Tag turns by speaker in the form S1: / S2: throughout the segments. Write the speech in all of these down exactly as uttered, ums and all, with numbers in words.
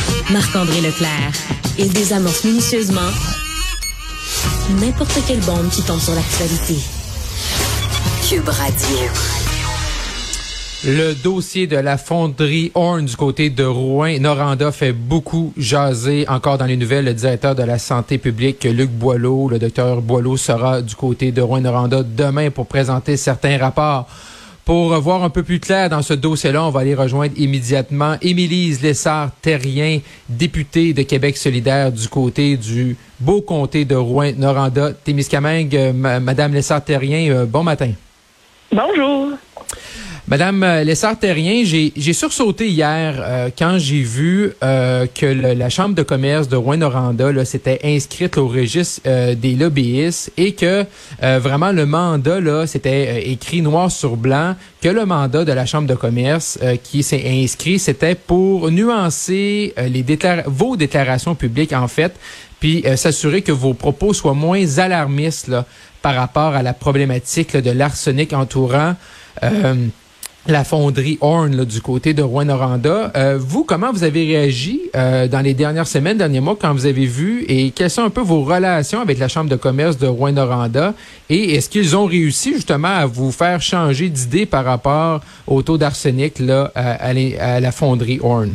S1: Marc-André Leclerc. Il désamorce minutieusement n'importe quelle bombe qui tombe sur l'actualité. Cube Radio.
S2: Le dossier de la fonderie Horn du côté de Rouyn-Noranda fait beaucoup jaser. Encore dans les nouvelles, le directeur de la santé publique, Luc Boileau, le docteur Boileau, sera du côté de Rouyn-Noranda demain pour présenter certains rapports. Pour voir un peu plus clair dans ce dossier-là, on va aller rejoindre immédiatement Émilise Lessard-Terrien, députée de Québec solidaire du côté du beau comté de Rouyn-Noranda, Témiscamingue. Euh, Madame Lessard-Terrien, euh, bon matin.
S3: Bonjour.
S2: Madame Lessard-Terrien, j'ai, j'ai sursauté hier euh, quand j'ai vu euh, que le, la Chambre de commerce de Rouyn-Noranda là, s'était inscrite au registre euh, des lobbyistes et que euh, vraiment le mandat, là, c'était euh, écrit noir sur blanc, que le mandat de la Chambre de commerce euh, qui s'est inscrit, c'était pour nuancer euh, les déclara- vos déclarations publiques, en fait, puis euh, s'assurer que vos propos soient moins alarmistes là, par rapport à la problématique là, de l'arsenic entourant euh, la fonderie Horn là, du côté de Rouyn-Noranda. Euh, vous, comment vous avez réagi euh, dans les dernières semaines, derniers mois, quand vous avez vu et quelles sont un peu vos relations avec la Chambre de commerce de Rouyn-Noranda et est-ce qu'ils ont réussi justement à vous faire changer d'idée par rapport au taux d'arsenic là, à, à, les, à la fonderie Horn?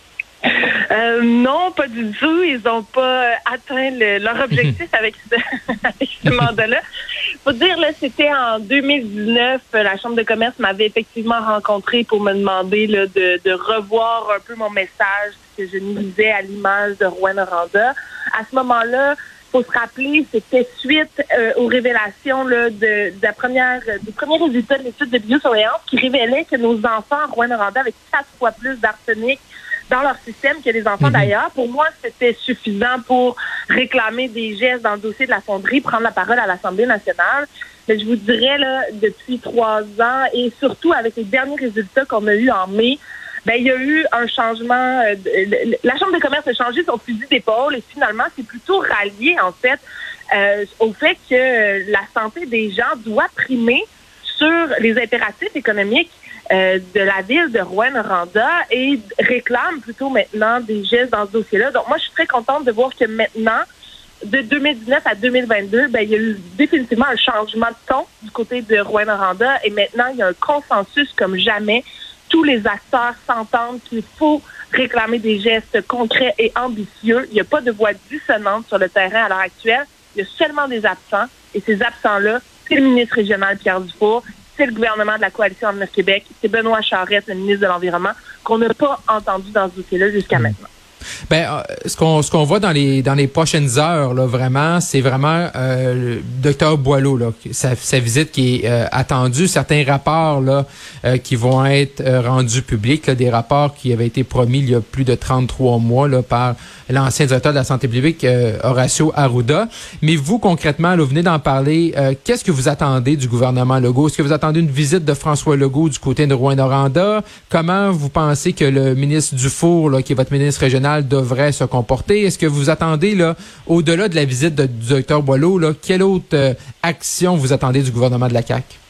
S3: Euh, non, pas du tout. Ils n'ont pas atteint le, leur objectif avec ce, avec ce mandat-là. Faut dire, là, c'était en deux mille dix-neuf, la Chambre de commerce m'avait effectivement rencontré pour me demander là, de, de revoir un peu mon message que je lisais à l'image de Rouyn-Noranda. À ce moment-là, faut se rappeler, c'était suite euh, aux révélations là, de, de la première, des premiers résultats de l'étude de biosurveillance qui révélaient que nos enfants à Rouyn-Noranda avaient quatre fois plus d'arsenic dans leur système que les enfants, mmh. d'ailleurs. Pour moi, c'était suffisant pour réclamer des gestes dans le dossier de la fonderie, prendre la parole à l'Assemblée nationale. Mais je vous dirais, là, depuis trois ans, et surtout avec les derniers résultats qu'on a eus en mai, ben il y a eu un changement. Euh, de, la Chambre de commerce a changé son fusil d'épaule et finalement, c'est plutôt rallié, en fait, euh, au fait que la santé des gens doit primer sur les impératifs économiques Euh, de la ville de Rouyn-Noranda et réclame plutôt maintenant des gestes dans ce dossier-là. Donc moi, je suis très contente de voir que maintenant, de deux mille dix-neuf à deux mille vingt-deux, ben il y a eu définitivement un changement de ton du côté de Rouyn-Noranda et maintenant, il y a un consensus comme jamais. Tous les acteurs s'entendent qu'il faut réclamer des gestes concrets et ambitieux. Il n'y a pas de voix dissonante sur le terrain à l'heure actuelle. Il y a seulement des absents et ces absents-là, c'est le ministre régional Pierre Dufour, c'est le gouvernement de la Coalition Avenir Québec, c'est Benoît Charette, le ministre de l'Environnement, qu'on n'a pas entendu dans ce dossier-là jusqu'à mmh. maintenant.
S2: Ben, euh, ce qu'on ce qu'on voit dans les dans les prochaines heures, là, vraiment, c'est vraiment euh, le docteur Boileau, là, sa, sa visite qui est euh, attendue, certains rapports là euh, qui vont être euh, rendus publics, là, des rapports qui avaient été promis il y a plus de trente-trois mois là, par l'ancien directeur de la santé publique, euh, Horacio Arruda. Mais vous, concrètement, là, vous venez d'en parler, euh, qu'est-ce que vous attendez du gouvernement Legault? Est-ce que vous attendez une visite de François Legault du côté de Rouyn-Noranda? Comment vous pensez que le ministre Dufour, là, qui est votre ministre régional, devrait se comporter? Est-ce que vous attendez, là, au-delà de la visite de, du docteur Boileau, là, quelle autre euh, action vous attendez du gouvernement de la C A Q?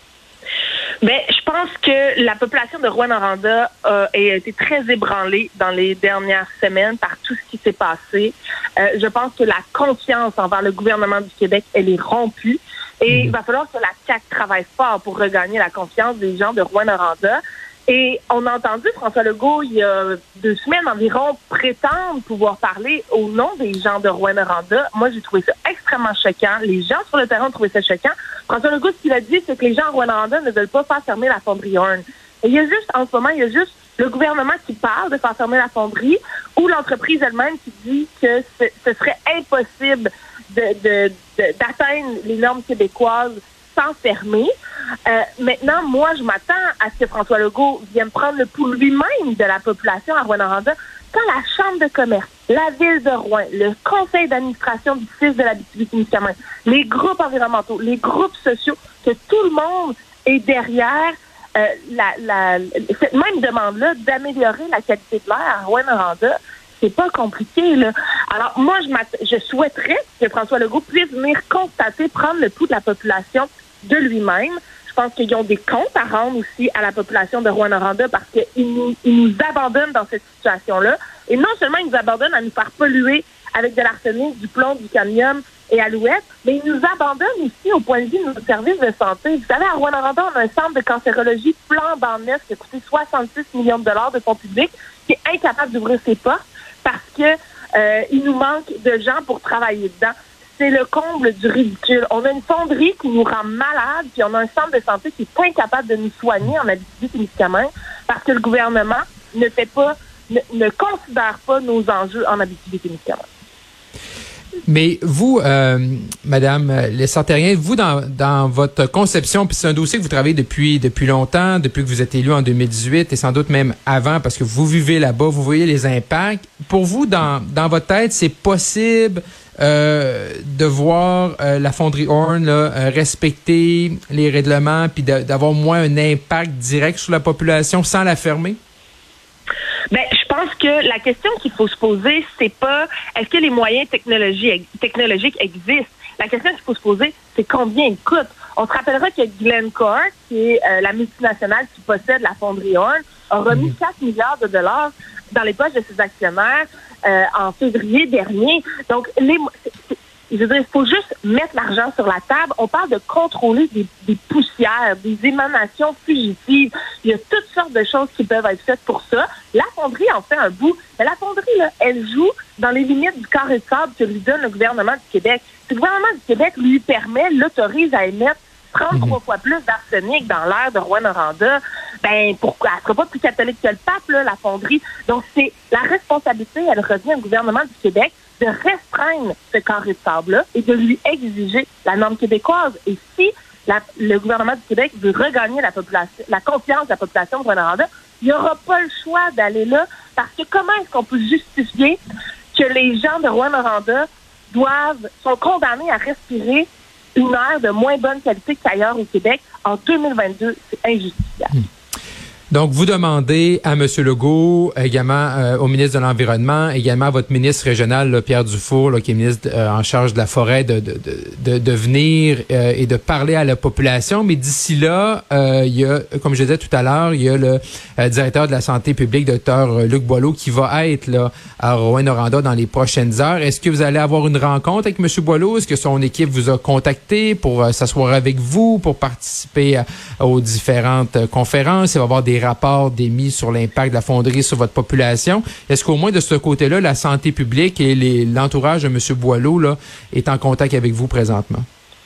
S3: Ben, je pense que la population de Rouyn-Noranda euh, a été très ébranlée dans les dernières semaines par tout ce qui s'est passé. Euh, je pense que la confiance envers le gouvernement du Québec, elle est rompue. Et mmh. il va falloir que la C A Q travaille fort pour regagner la confiance des gens de Rouyn-Noranda. Et on a entendu François Legault, il y a deux semaines environ, prétendre pouvoir parler au nom des gens de Rouyn-Noranda. Moi, j'ai trouvé ça extrêmement choquant. Les gens sur le terrain ont trouvé ça choquant. François Legault, ce qu'il a dit, c'est que les gens à Rouyn-Noranda ne veulent pas faire fermer la fonderie Horn. Et il y a juste, en ce moment, il y a juste le gouvernement qui parle de faire fermer la fonderie ou l'entreprise elle-même qui dit que ce, ce serait impossible de, de, de, d'atteindre les normes québécoises sans fermer. Euh, maintenant, moi, je m'attends à ce que François Legault vienne prendre le pouls lui-même de la population à Rouyn-Noranda. Quand la Chambre de commerce, la Ville de Rouen, le Conseil d'administration du C I S de l'Abitibi-Témiscamingue, les groupes environnementaux, les groupes sociaux, que tout le monde est derrière euh, la, la, cette même demande-là d'améliorer la qualité de l'air à Rouyn-Noranda, c'est pas compliqué, là. Alors, moi, je, je souhaiterais que François Legault puisse venir constater, prendre le pouls de la population de lui-même. Je pense qu'ils ont des comptes à rendre aussi à la population de Rouyn-Noranda parce qu'ils nous, ils nous abandonnent dans cette situation-là. Et non seulement ils nous abandonnent à nous faire polluer avec de l'arsenic, du plomb, du cadmium et alouette, mais ils nous abandonnent aussi au point de vue de nos services de santé. Vous savez, à Rouyn-Noranda, on a un centre de cancérologie flambant neuf qui a coûté soixante-six millions de dollars de fonds publics, qui est incapable d'ouvrir ses portes parce que euh, il nous manque de gens pour travailler dedans. C'est le comble du ridicule. On a une fonderie qui nous rend malades, puis on a un centre de santé qui est incapable de nous soigner en Abitibi-Témiscamingue parce que le gouvernement ne fait pas, ne, ne considère pas nos enjeux en Abitibi-Témiscamingue.
S2: Mais vous, euh, Madame Lessard-Terrien, vous, dans, dans votre conception, puis c'est un dossier que vous travaillez depuis depuis longtemps, depuis que vous êtes élu en deux mille dix-huit et sans doute même avant, parce que vous vivez là-bas, vous voyez les impacts. Pour vous, dans, dans votre tête, c'est possible euh, de voir euh, la fonderie Horn là, euh, respecter les règlements puis de, d'avoir moins un impact direct sur la population sans la fermer?
S3: Ben, je pense que la question qu'il faut se poser, c'est pas est-ce que les moyens technologiques technologiques existent. La question qu'il faut se poser, c'est combien ils coûtent. On se rappellera que Glencore, qui est euh, la multinationale qui possède la fonderie Horn, a remis quatre milliards de dollars dans les poches de ses actionnaires euh, en février dernier. Donc, les, c'est, c'est, je veux dire, il faut juste mettre l'argent sur la table. On parle de contrôler des, des poussières, des émanations fugitives. Il y a toutes sortes de choses qui peuvent être faites pour ça. La fonderie en fait un bout. Mais la fonderie, là, elle joue dans les limites du carré de sable que lui donne le gouvernement du Québec. Si le gouvernement du Québec lui permet, l'autorise à émettre trente-trois fois plus d'arsenic dans l'air de Rouyn-Noranda, ben pourquoi? Elle ne sera pas plus catholique que le pape, là, la fonderie. Donc, c'est la responsabilité, elle revient au gouvernement du Québec de restreindre ce carré de sable-là et de lui exiger la norme québécoise. Et si la, le gouvernement du Québec veut regagner la population, la confiance de la population de Rouyn-Noranda, il n'y aura pas le choix d'aller là, parce que comment est-ce qu'on peut justifier que les gens de Rouyn-Noranda doivent, sont condamnés à respirer une air de moins bonne qualité qu'ailleurs au Québec en deux mille vingt-deux? C'est injustifiable. Mmh.
S2: Donc, vous demandez à M. Legault, également euh, au ministre de l'Environnement, également à votre ministre régional, là, Pierre Dufour, là, qui est ministre euh, en charge de la forêt, de, de, de, de venir euh, et de parler à la population. Mais d'ici là, euh, il y a, comme je disais tout à l'heure, il y a le euh, directeur de la santé publique, docteur Luc Boileau, qui va être là à Rouyn-Noranda dans les prochaines heures. Est-ce que vous allez avoir une rencontre avec M. Boileau? Est-ce que son équipe vous a contacté pour euh, s'asseoir avec vous, pour participer à, aux différentes euh, conférences? Il va y avoir des rapports d'émis sur l'impact de la fonderie sur votre population. Est-ce qu'au moins de ce côté-là, la santé publique et les, l'entourage de M. Boileau là, est en contact avec vous présentement?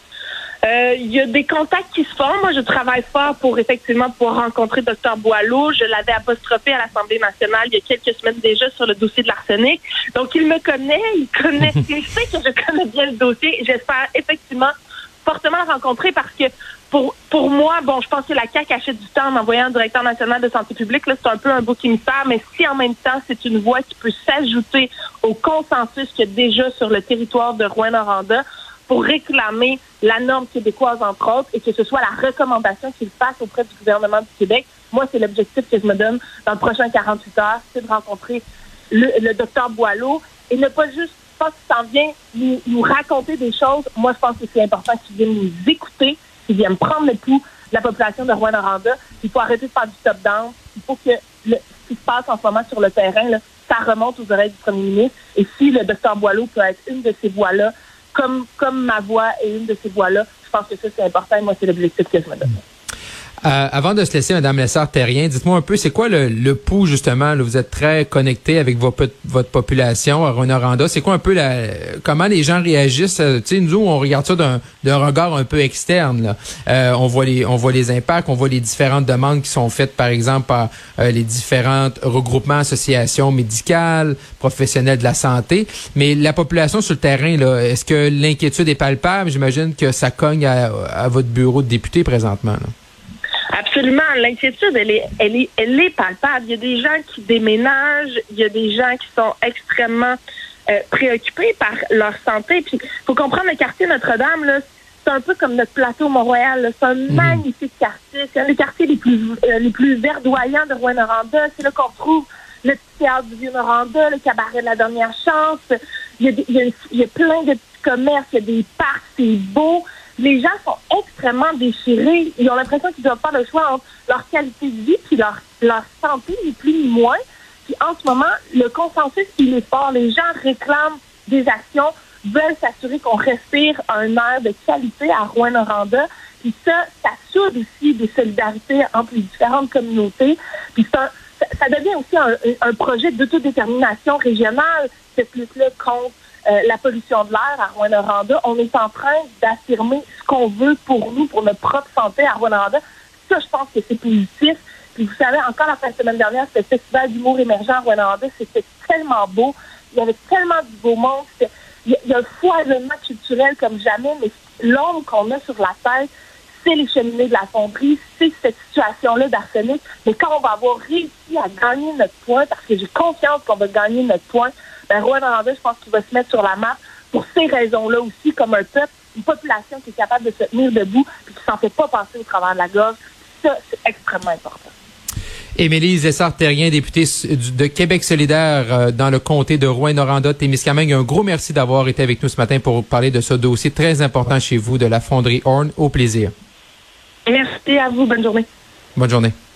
S3: Euh, il y a des contacts qui se font. Moi, je travaille fort pour effectivement pouvoir rencontrer Dr Boileau. Je l'avais apostrophé à l'Assemblée nationale il y a quelques semaines déjà sur le dossier de l'arsenic. Donc, il me connaît, il connaît, il sait que je connais bien le dossier. J'espère effectivement fortement le rencontrer parce que Pour pour moi, bon, je pense que la C A Q achète du temps en envoyant un directeur national de santé publique. Là, c'est un peu un bouc émissaire, mais si en même temps, c'est une voix qui peut s'ajouter au consensus qu'il y a déjà sur le territoire de Rouyn-Noranda pour réclamer la norme québécoise, entre autres, et que ce soit la recommandation qu'il fasse auprès du gouvernement du Québec. Moi, c'est l'objectif que je me donne dans le prochain quarante-huit heures, c'est de rencontrer le, le docteur Boileau et ne pas juste, je pense qu'il s'en vient nous, nous raconter des choses. Moi, je pense que c'est important qu'il vienne nous écouter, qui viennent prendre le pouls de la population de Rouyn-Noranda. Il faut arrêter de faire du top-down. Il faut que le, ce qui se passe en ce moment sur le terrain, là, ça remonte aux oreilles du premier ministre. Et si le docteur Boileau peut être une de ces voix-là, comme, comme ma voix est une de ces voix-là, je pense que ça, c'est important. Et moi, c'est l'objectif que je me donne.
S2: Euh, avant de se laisser, Mme Lessard-Terrien, dites-moi un peu, c'est quoi le, le pouls, justement? Là, vous êtes très connecté avec vos, votre population à Rouyn-Noranda. C'est quoi un peu la, comment les gens réagissent? Tu sais, nous, on regarde ça d'un, d'un regard un peu externe, là. Euh, on voit les, on voit les impacts, on voit les différentes demandes qui sont faites, par exemple, par euh, les différents regroupements, associations médicales, professionnels de la santé. Mais la population sur le terrain, là, est-ce que l'inquiétude est palpable? J'imagine que ça cogne à, à votre bureau de député présentement, là.
S3: Absolument. L'inquiétude, elle est, elle est, elle est palpable. Il y a des gens qui déménagent, il y a des gens qui sont extrêmement euh, préoccupés par leur santé. Puis, faut comprendre le quartier Notre-Dame, là, c'est un peu comme notre plateau Mont-Royal. Là. C'est un mmh. magnifique quartier. C'est un des quartiers les plus, euh, les plus verdoyants de Rouyn-Noranda. C'est là qu'on retrouve le petit théâtre du Vieux-Noranda, le cabaret de la dernière chance. Il y a, des, il y a, il y a plein de petits commerces, il y a des parcs, c'est beau. Les gens sont extrêmement déchirés. Ils ont l'impression qu'ils doivent faire le choix entre leur qualité de vie et leur, leur santé, ni plus ni moins. Puis en ce moment, le consensus, il est fort. Les gens réclament des actions, veulent s'assurer qu'on respire un air de qualité à Rouyn-Noranda. Puis ça, ça soude aussi des solidarités entre les différentes communautés. Puis c'est un, ça, ça devient aussi un, un projet d'autodétermination régionale, cette lutte-là contre euh, la pollution de l'air à Rouyn-Noranda. On est en train d'affirmer ce qu'on veut pour nous, pour notre propre santé à Rouyn-Noranda. Ça, je pense que c'est positif. Puis vous savez, encore la fin de semaine dernière, ce festival d'humour émergent à Rouyn-Noranda, c'était tellement beau. Il y avait tellement du beau monde. Il y a un foisonnement culturel comme jamais, mais l'ombre qu'on a sur la tête, c'est les cheminées de la fonderie, c'est cette situation-là d'arsenic. Mais quand on va avoir réussi à gagner notre point, parce que j'ai confiance qu'on va gagner notre point, ben Rouyn-Noranda, je pense qu'il va se mettre sur la map pour ces raisons-là aussi, comme un peuple, une population qui est capable de se tenir debout et qui ne s'en fait pas passer au travers de la gorge. Ça, c'est extrêmement important.
S2: Émilie Lessard-Terrien, députée de Québec solidaire dans le comté de Rouyn-Noranda-Témiscamingue, un gros merci d'avoir été avec nous ce matin pour parler de ce dossier très important chez vous de la fonderie Horn. Au plaisir.
S3: Merci à vous. Bonne journée.
S2: Bonne journée.